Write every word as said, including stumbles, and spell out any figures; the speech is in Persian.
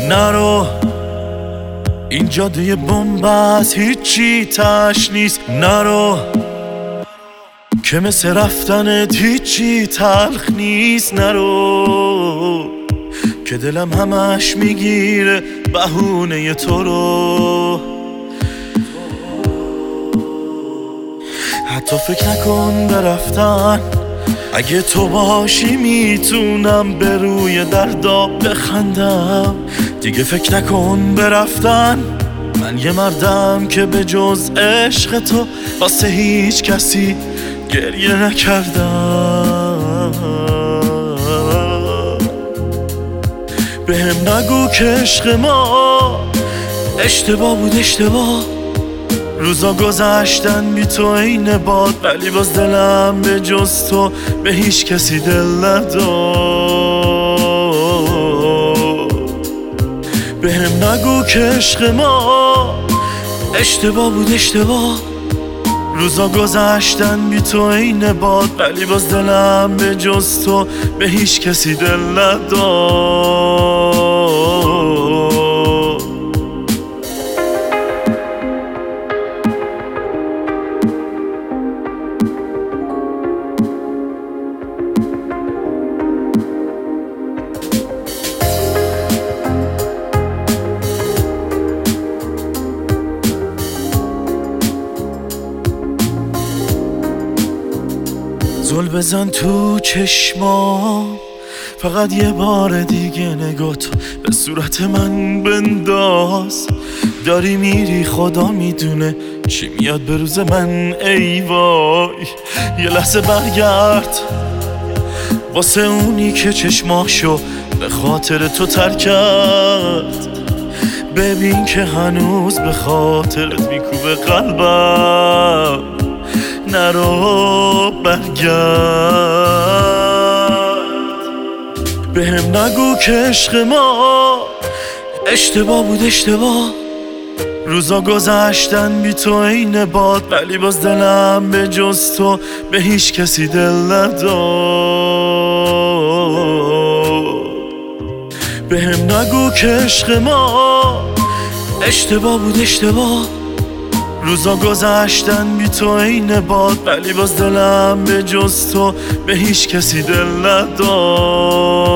نرو این جاده بنبست هیچی تش نیست. نرو که مثل رفتنت هیچی تلخ نیست. نرو که دلم همش میگیره بهونه تو رو. حتی فکر نکن برفتن، اگه تو باشی میتونم به روی دردا بخندم. دیگه فکر نکن برفتن، من یه مردم که به جز عشق تو واسه هیچ کسی گریه نکردم. بهم نگو که عشق ما اشتباه بود اشتباه. روزا گذشتن بی تو این باد، ولی باز دلم به جز تو به هیچ کسی دل نداد. بهم نگو که عشق ما اشتباه بود اشتباه. روزا گذشتن بی تو این باد، ولی باز دلم به جز تو به هیچ کسی دل نداد. زل بزن تو چشمام، فقط یه بار دیگه نگاتو به صورت من بنداز. داری میری خدا میدونه چی میاد به روز من. ای وای یه لحظه برگرد واسه اونی که چشماشو به خاطر تو ترک کرد. ببین که هنوز به خاطرت میکوبه قلبم. نرو برگرد، بهم نگو که عشق ما اشتباه بود اشتباه. روزا گذشتن بی تو این باد، ولی باز دلم به جز تو به هیچ کسی دل نداد. بهم نگو که عشق ما اشتباه بود اشتباه. روزا گذشتن بی تو این باد، ولی باز دلم به جز تو به هیچ کسی دل نداد.